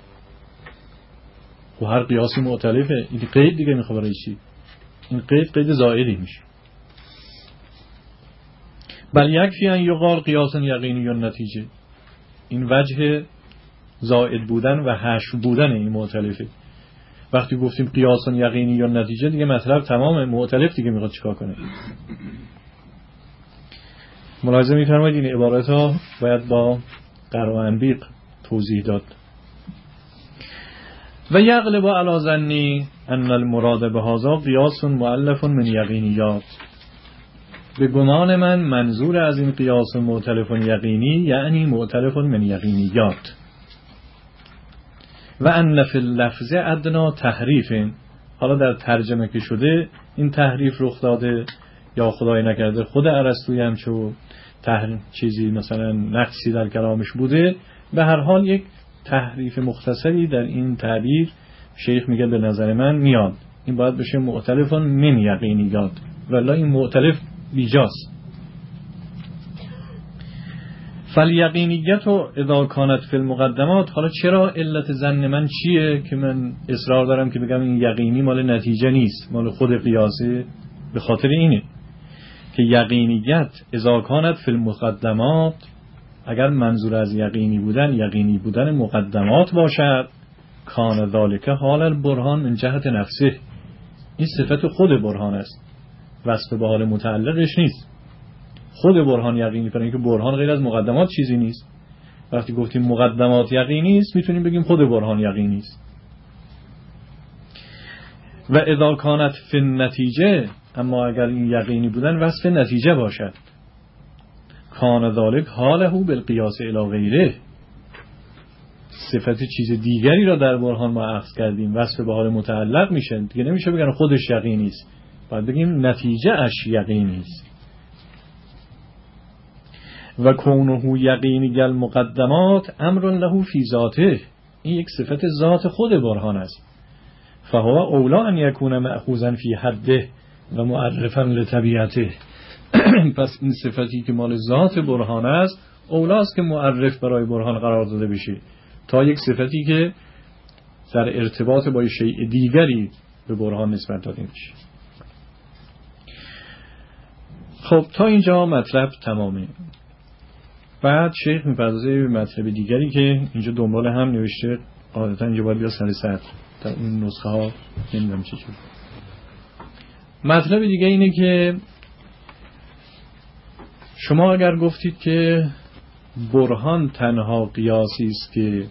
خب هر قیاسی مؤتلفه، این قید دیگه میخواد برای چی؟ این قید قید زائدی میشه. بل یکفی ان یقال قیاس یقینی و نتیجه، این وجه زائد بودن و حشو بودن این مؤتلفه. وقتی گفتیم قیاس یقینی یا نتیجه دیگه مطلب تمام، مؤتلف دیگه میخواد چیکار کنه؟ ملاحظه می‌فرمایید این عبارات ها باید با قرع و انبیق توضیح داد. و یغلب علی ظنی ان المراد بهذا قیاس مؤلف من یقینیات، به گمان من منظور از این قیاس مؤتلف یقینی یعنی مؤتلف من یقینیات. و ان فی اللفظ ادنا تحریف، حالا در ترجمه که شده این تحریف رخ داده یا خدای نکرده خود ارسطویی هم چو تحریف چیزی مثلا نقصی در کلامش بوده، به هر حال یک تحریف مختصری در این تعبیر شیخ میگه به نظر من میاد، این باید بشه مؤتلف من یقینیات، ولی این مؤتلف بیجاست. فالیقینیت و اذا کانت فی المقدمات، حالا چرا علت ظن من چیه که من اصرار دارم که بگم این یقینی مال نتیجه نیست مال خود قیاسه؟ به خاطر اینه که یقینیت اذا کانت فی المقدمات، اگر منظور از یقینی بودن یقینی بودن مقدمات باشد، کان ذالک حال البرهان من جهت نفسه، این صفت خود برهان است، وصف به حال متعلقش نیست. خود برهان یقینی، برای اینکه برهان غیر از مقدمات چیزی نیست. وقتی گفتیم مقدمات یقینی است میتونیم بگیم خود برهان یقینی است. و اذا کانت فی النتیجه، اما اگر این یقینی بودن وصف نتیجه باشد، کان ذالک حاله بالقیاس الی غیره، صفت چیز دیگری را در برهان ما اخذ کردیم، وصف به حال متعلق میشه دیگه، نمیشه بگن خودش یقینی است، باید بگیم نتیجه اش یقینی است. و کونه یقینی المقدمات امر له فی ذاته، این یک صفت ذات خود برهان است. فهو اولا ان یکون مأخوذا فی حده و معرفا لطبیعته، پس این صفتی که مال ذات برهان است اولاست که معرف برای برهان قرار داده بشه، تا یک صفتی که در ارتباط با شیء دیگری به برهان نسبت داده میشه. خب تا اینجا مطلب تمامه. بعد شیخ میپردازه به مطلب دیگری که اینجا دنبال هم نوشته، عادتا اینجا باید بیا سر سطر در این نسخه ها نمیدونم چه جور. مطلب دیگه اینه که شما اگر گفتید که برهان تنها قیاسی است که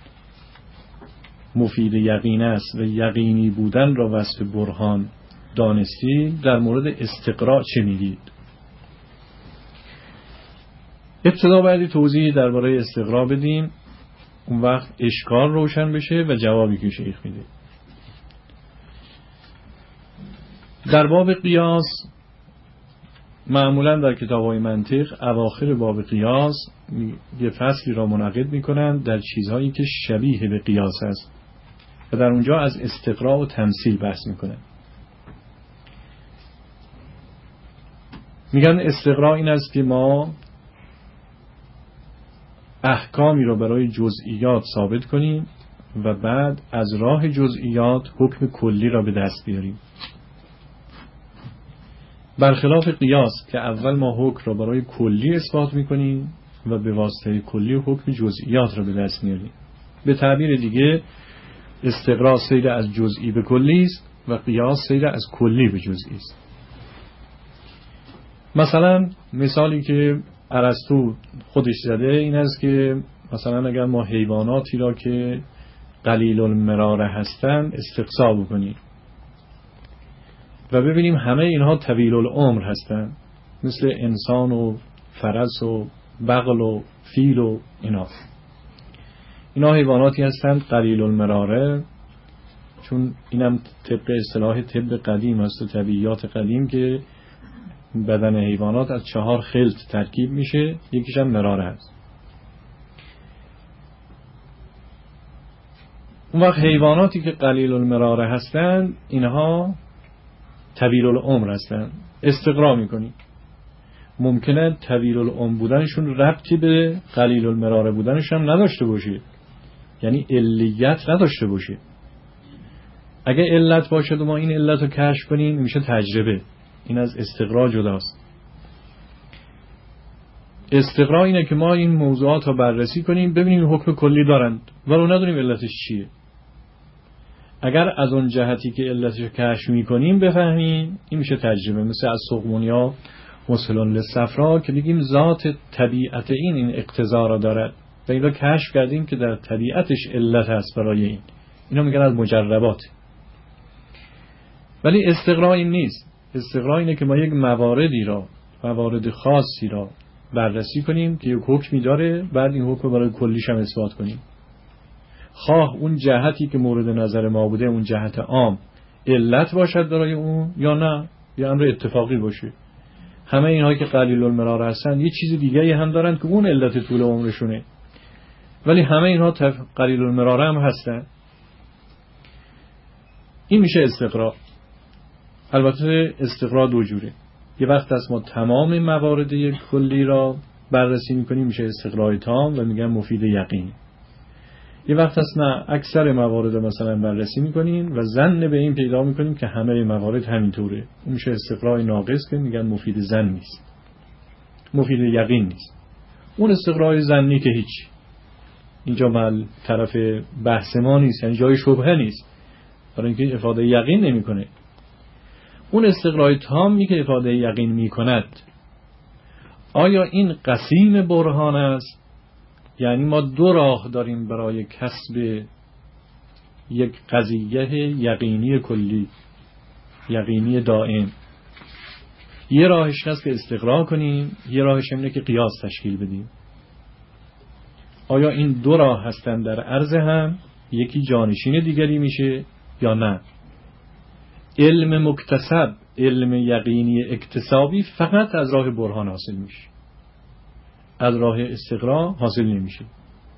مفید یقین است و یقینی بودن را وصف برهان دانستید، در مورد استقراء چه میگید؟ ابتدا باید توضیح درباره استقراء بدیم، اون وقت اشکال روشن بشه و جوابی که شیخ میده. در باب قیاس معمولا در کتاب‌های منطق اواخر باب قیاس یه فصلی را منعقد می‌کنند در چیزهایی که شبیه به قیاس است و در اونجا از استقراء و تمثیل بحث می‌کنند. میگن استقراء این است که ما احکامی را برای جزئیات ثابت کنیم و بعد از راه جزئیات حکم کلی را به دست بیاریم، برخلاف قیاس که اول ما حکم را برای کلی اثبات میکنیم و به واسطه کلی حکم جزئیات را به دست میاریم. به تعبیر دیگه استقراء سیر از جزئی به کلی است و قیاس سیر از کلی به جزئی است. مثلا مثالی که ارسطو خودش زده این است که مثلا اگر ما حیواناتی را که قلیل المراره هستند استقصا بکنیم و ببینیم همه اینها طویل العمر هستند، مثل انسان و فرس و بغل و فیل و اینا اینا حیواناتی هستند قلیل المراره چون اینم طبق اصطلاح طب قدیم است، طبیعیات قدیم، که بدن حیوانات از چهار خلط ترکیب میشه، یکیش هم مراره هست. اون وقت حیواناتی که قلیل المراره هستن اینها طویل العمر هستن. استقرا میکنی ممکنه طویل العمر بودنشون ربطی به قلیل المراره بودنشون نداشته باشه، یعنی علیت نداشته باشه. اگه علت باشه و ما این علت رو کشف کنیم میشه تجربه. این از استقرا جداست. استقرا اینه که ما این موضوعات رو بررسی کنیم، ببینیم حکم کلی دارند ولو ندونیم علتش چیه. اگر از اون جهتی که علتش رو کشف میکنیم بفهمیم، این میشه تجربه. مثل از سقمونیا مسلون للصفرا که بگیم ذات طبیعت این این اقتضا را دارد و این رو کشف کردیم که در طبیعتش علت هست برای این. اینا میگن از مجربات. ولی استقرا این نیست. استقرا اینه که ما یک مواردی را، موارد خاصی را بررسی کنیم که یک حکمی داره، بعد این حکم برای کلیش هم اثبات کنیم. خواه اون جهتی که مورد نظر ما بوده اون جهت عام علت باشد برای اون یا نه، یا امر اتفاقی باشه. همه اینها که قلیل المراره هستن یه چیز دیگه هم دارن که اون علت طول عمرشونه، ولی همه اینها تف... قلیل المراره هم هستن. این میشه استقرا. البته استقرا دو جوره. یه وقت از ما تمام موارد کلی را بررسی میکنیم میشه استقرای تام و میگن مفید یقین. یه وقت هست نه اکثر موارد مثلا بررسی میکنیم و ظن به این پیدا میکنیم که همه موارد همینطوره، اون میشه استقرای ناقص که میگن مفید ظن نیست، مفید یقین نیست. اون استقرای ظنی که هیچ اینجا مال طرف بحث ما نیست، یعنی جای شبهه نیست، برای اینکه افاده یقین نمیکنه. اون استقرای تامی که افاده یقین میکند، آیا این قسیم برهان است؟ یعنی ما دو راه داریم برای کسب یک قضیه یقینی کلی، یقینی دائم. یه راهش هست که استقرا کنیم، یه راهش اینه که قیاس تشکیل بدیم. آیا این دو راه هستن در عرض هم، یکی جانشین دیگری میشه یا نه؟ علم مکتسب، علم یقینی اکتسابی فقط از راه برهان حاصل میشه، از راه استقرا حاصل نمیشه.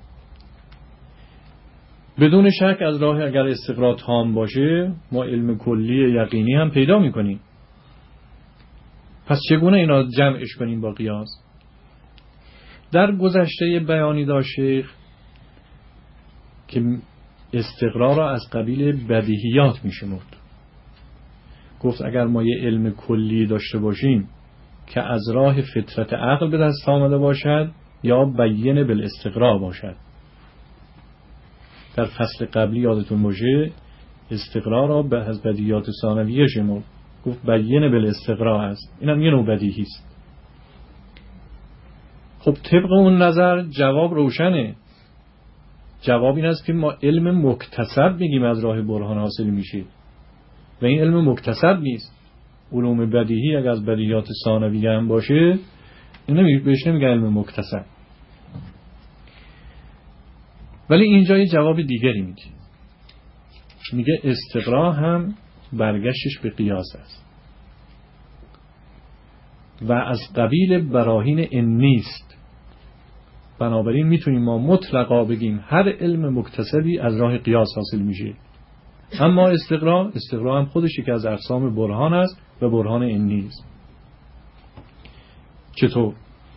بدون شک از راه اگر استقرا تام باشه ما علم کلی یقینی هم پیدا میکنیم. پس چگونه اینا جمعش کنیم با قیاس؟ در گذشته بیانی داشت شیخ که استقرا را از قبیل بدیهیات میشمرد. گفت اگر ما یه علم کلی داشته باشیم که از راه فطرت عقل به دست آمده باشد یا بیین بالاستقرا باشد. در فصل قبلی یادتون باشه استقرا را به از بدیهیات ثانویه شمرد، گفت بیین بالاستقرا است. اینم یه نوع بدیهی است. خب طبق اون نظر جواب روشنه. جواب این است که ما علم مکتسب میگیم از راه برهان حاصل میشه و این علم مکتسب نیست. علوم بدیهی اگر از بدیهیات ثانویه هم باشه این بهش نمیگن علم مکتسب. ولی اینجا یه جواب دیگری میده، میگه استقرا هم برگشتش به قیاس است و از قبیل براهین انیست. بنابراین میتونیم ما مطلقا بگیم هر علم مکتسبی از راه قیاس حاصل میشه. اما استقرا استقرا هم خودش یکی از اقسام برهان است و برهان انی است. چطور؟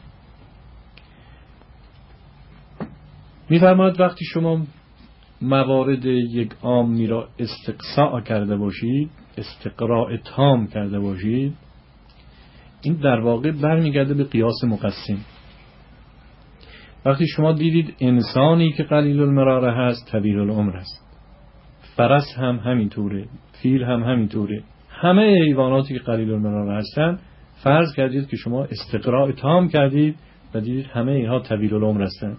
میفرماید وقتی شما موارد یک عامی را استقصاء کرده باشید، استقراء تام کرده باشید، این در واقع برمیگرده به قیاس مقسم. وقتی شما دیدید انسانی که قلیل المراره هست طویل العمر است، فرس هم همینطوره، فیل هم همینطوره، همه حیواناتی که قلیل المراره هستن، فرض کردید که شما استقراء تام کردید و دیدید همه اینها طویل العمر هستن.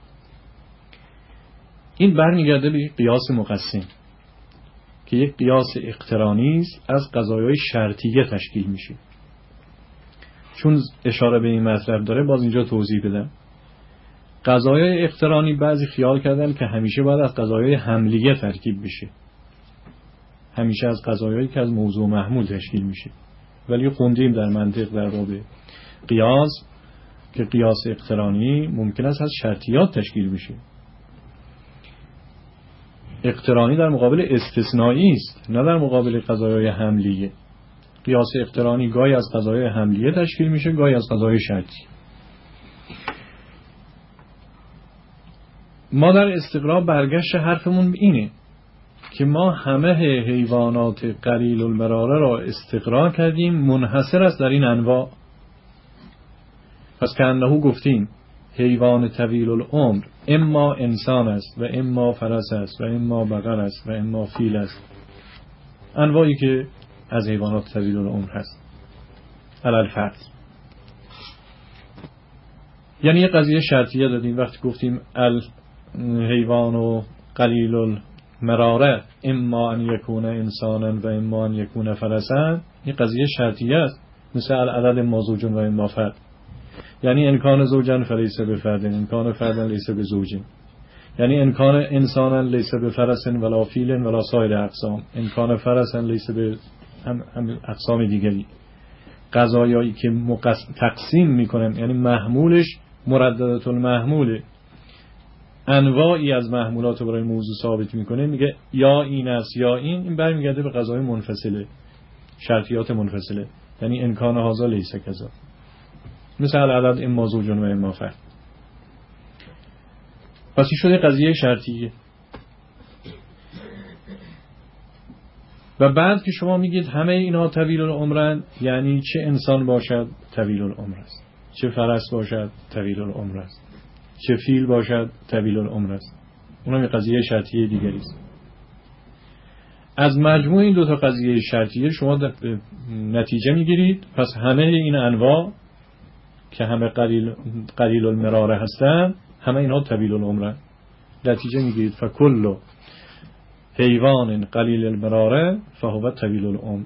این برمیگرده به قیاس مقسم که یک قیاس اقترانی است، از قضایای شرطیه تشکیل میشه. چون اشاره به این مطلب داره باز اینجا توضیح بدم. قضایای اقترانی بعضی خیال کردن که همیشه باید از قضایای حملیه ترکیب بشه. همیشه از قضایایی که از موضوع محمول تشکیل میشه. ولی خوندیم در منطق در باب قیاس که قیاس اقترانی ممکن است از شرطیات تشکیل بشه. اقترانی در مقابل استثنایی است، نه در مقابل قضایای حملیه. قیاس اقترانی گاهی از قضایای حملیه تشکیل میشه، گاهی از قضایای شرطی. ما در استقرا برگشت حرفمون اینه که ما همه حیوانات قلیل المراره را استقرا کردیم منحصر است در این انواع. پس که انهو گفتیم حیوان طویل العمر اما انسان است و اما فرس است و اما بقر است و اما فیل است، انواعی که از حیوانات طویل العمر هست علی الفرض. یعنی یه قضیه شرطیه دادیم وقتی گفتیم الحیوان و قلیل المراره اما ان یکون انسانا و اما ان یکون فرسا، این قضیه شرطیه است، مثل العدد اما زوجن و اما فرد. یعنی انکان زوجن فلیس بفردن، انکان فردن لیس بزوجن، یعنی انکان انسانا لیس بفرسن ولا فیلن ولا سایر اقسام، انکان فرسن لیس به هم, هم اقسام دیگری. قضایایی که مقص... تقسیم میکنن، یعنی محمولش مرددات المحموله، انواعی از محمولات رو برای موضوع ثابت میکنه، میگه یا این است یا این، این برمیگرده به قضای منفصله، شرطیات منفصله، یعنی انکان هذا لیس کذا، مثل العدد اما زوجن و اما فرد. پس این شده قضیه شرطیه. و بعد که شما میگید همه اینا طویل العمرن، یعنی چه انسان باشد طویل العمر است، چه فرس باشد طویل العمر است، چه فیل باشد طویل العمر است. اونم یه قضیه شرطیه دیگری است. از مجموع این دو تا قضیه شرطیه شما نتیجه میگیرید پس همه این انواع که همه قلیل قلیل المراره هستن، همه اینها طویل العمرن. نتیجه میگیرید فکل حیوان قلیل المراره فهو طویل العمر.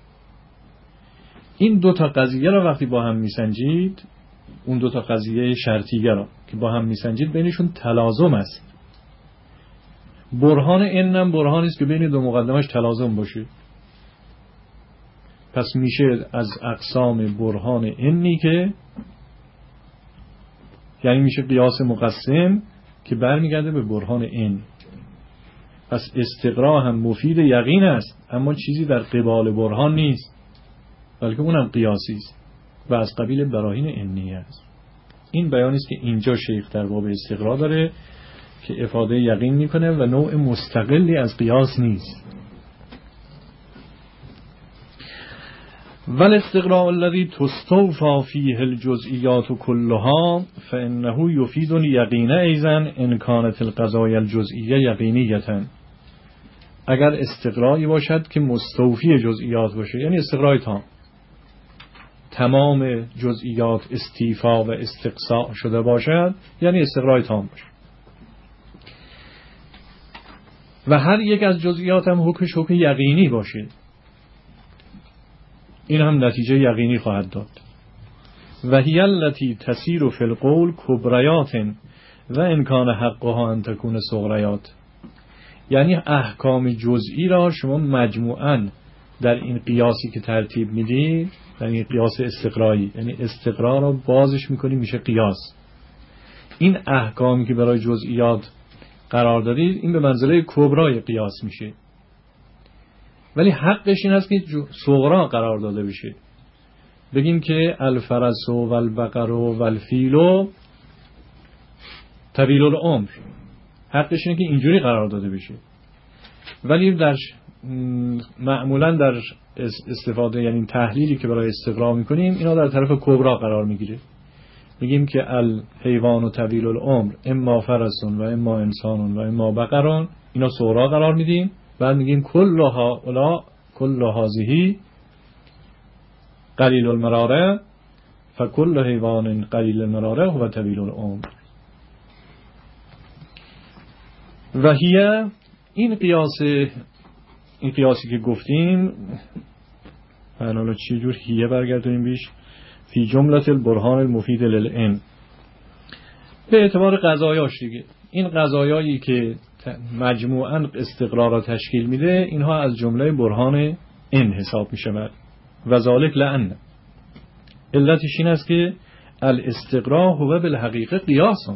این دو تا قضیه را وقتی با هم میسنجید، اون دو تا قضیه شرطیه را که با هم میسنجید، بینشون تلازم است. برهان اینم برهانی است که بین دو مقدمش تلازم باشه. پس میشه از اقسام برهان اینی که یعنی میشه قیاس مقسم که برمیگرده به برهان این. پس استقرا هم مفید یقین است، اما چیزی در قبال برهان نیست، بلکه اونم قیاسی است و از قبیل براهین اینی است. این بیانی است که اینجا شیخ در باب استقرا داره که افاده یقین میکنه و نوع مستقلی از قیاس نیست. والاستقراء الذي تستوفى فيه الجزئيات كلها فإنه يفيد اليقين أيضا إن كانت القضايا الجزئية يقينية. اگر استقرائی باشد که مستوفی جزئیات باشه، یعنی استقرائی تام، تمام جزئیات استیفا و استقصاء شده باشد، یعنی استقرائی تام باشه. و هر یک از جزئیات هم حکمش حکم یقینی باشه، این هم نتیجه یقینی خواهد داد. و هی التی تسیر فی القول کبریات و امکان حقها ان تکون صغریات. یعنی احکام جزئی را شما مجموعاً در این قیاسی که ترتیب میدید، در این قیاس استقرایی، یعنی استقرا را بازش میکنی میشه قیاس، این احکامی که برای جزئیات قرار دادید این به منزله کبرای قیاس میشه. ولی حقش این است که صغرا قرار داده بشه. بگیم که الفرس و البقر و الفیل طویل العمر، حقش اینه که اینجوری قرار داده بشه. ولی در معمولا در استفاده، یعنی تحلیلی که برای استقرا میکنیم، اینا در طرف کبرا قرار میگیره. بگیم که الحیوان و طویل العمر اما فرسون و اما انسانون و اما بقرون، اینا صغرا قرار میدیم. بعد میگیم کلها اولا کل هذه قلیل المراره فکل حیوان قلیل المراره هو طویل العمر. و هی این قیاس، این قیاسی که گفتیم، حالا چه جور هیه برگردونیم بیش، فی جملت البرهان المفید للعلم، به اعتبار قضایاش دیگه. این قضایایی که مجموعاً استقرار را تشکیل میده، اینها از جمله برهان ان حساب میشود. و ذالک لأن علتش این است که الاستقرار هو بالحقیقه قیاسا.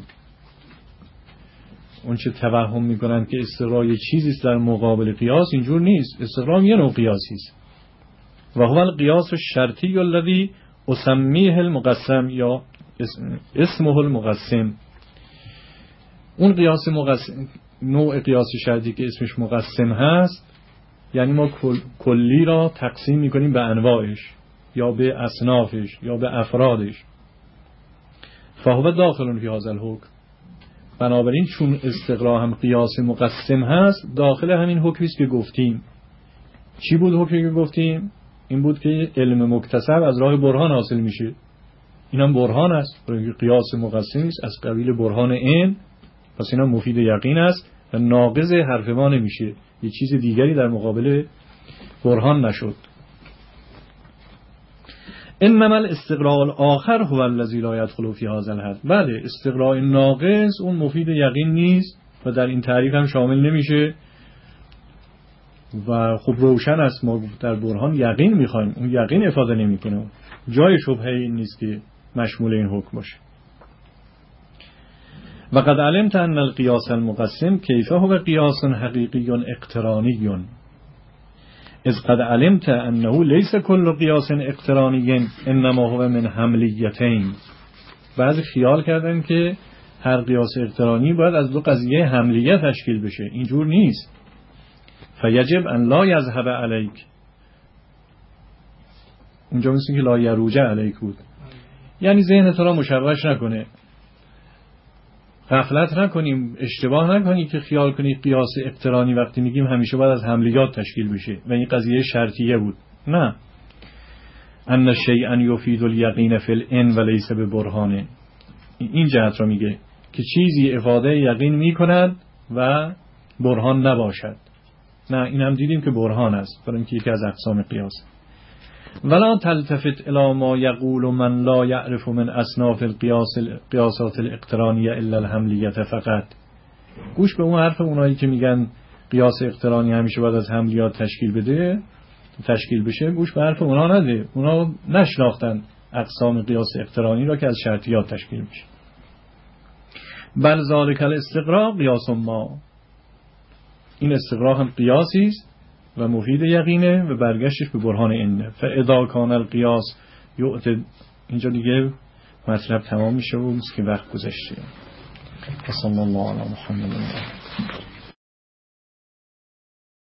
اون چه توهم میکنن که استقرار یه چیزی است در مقابل قیاس، اینجور نیست. استقرار یه نوع قیاسی است. و هو القیاس الشرطی الذی اسمیه المقسم یا اسمه المقسم. اون قیاس مقسم، نوع قیاس شرطی که اسمش مقسم هست، یعنی ما کل، کلی را تقسیم میکنیم به انواعش یا به اصنافش یا به افرادش. فهو داخل فی هذا الحکم. بنابراین چون استقرا هم قیاس مقسم هست، داخل همین حکمی است که گفتیم. چی بود حکمی که گفتیم؟ این بود که علم مکتسب از راه برهان حاصل میشه. این هم برهان است، برای قیاس مقسم است از قبیل برهان این، پس این هم مفید یقین است و ناقض حرف ما نمیشه، یه چیز دیگری در مقابل برهان نشد. انما الاستقراء الاخر هو الذی لا يدخل فی هذا الحد. بله، استقراء ناقص اون مفید یقین نیست و در این تعریف هم شامل نمیشه و خب روشن است ما در برهان یقین میخوایم، اون یقین افاده نمیکنه، جای شبهه این نیست که مشمول این حکم باشه. و قد علمت ان القیاس المقسم کیف هو قیاس حقیقی اقترانی، اذ قد علمت انه ليس كل قیاس اقترانی انما هو من حملیتین. بعضی خیال کردن که هر قیاس اقترانی باید از دو قضیه حملیه تشکیل بشه، اینجور نیست. فیجب ان لا یذهب علیک، اونجا مثل که لا یروج علیک بود، یعنی ذهن تو را مشوش نکنه، غفلت نکنیم، اشتباه نکنی که خیال کنی قیاس اقترانی وقتی میگیم همیشه باید از حملیات تشکیل بشه و این قضیه شرطیه بود. نه، ان شیئا یفید الیقین فی الان ولیس ببرهان، این جهت را میگه که چیزی افاده یقین میکند و برهان نباشد. نه، این هم دیدیم که برهان است، برای اینکه یکی از اقسام قیاس. ولا تلتفت الی ما یقول من لا یعرف من اصناف القیاس القیاسات الاقترانیه الا الحملیه فقط. گوش به اون حرف اونایی که میگن قیاس اقترانی همیشه باید از حملیات تشکیل بده تشکیل بشه، گوش به حرف اونا نده. اونا نشناختن اقسام قیاس اقترانی را که از شرطیات تشکیل میشه. بل ذالک الاستقراء قیاس ما، این استقراء هم قیاسی است و مفید یقینه و برگشتش به برهان اینه. فاذا کان القیاس یعتد، اینجا دیگه مطلب تمام میشه و که وقت گذشته. صلی الله علی محمد.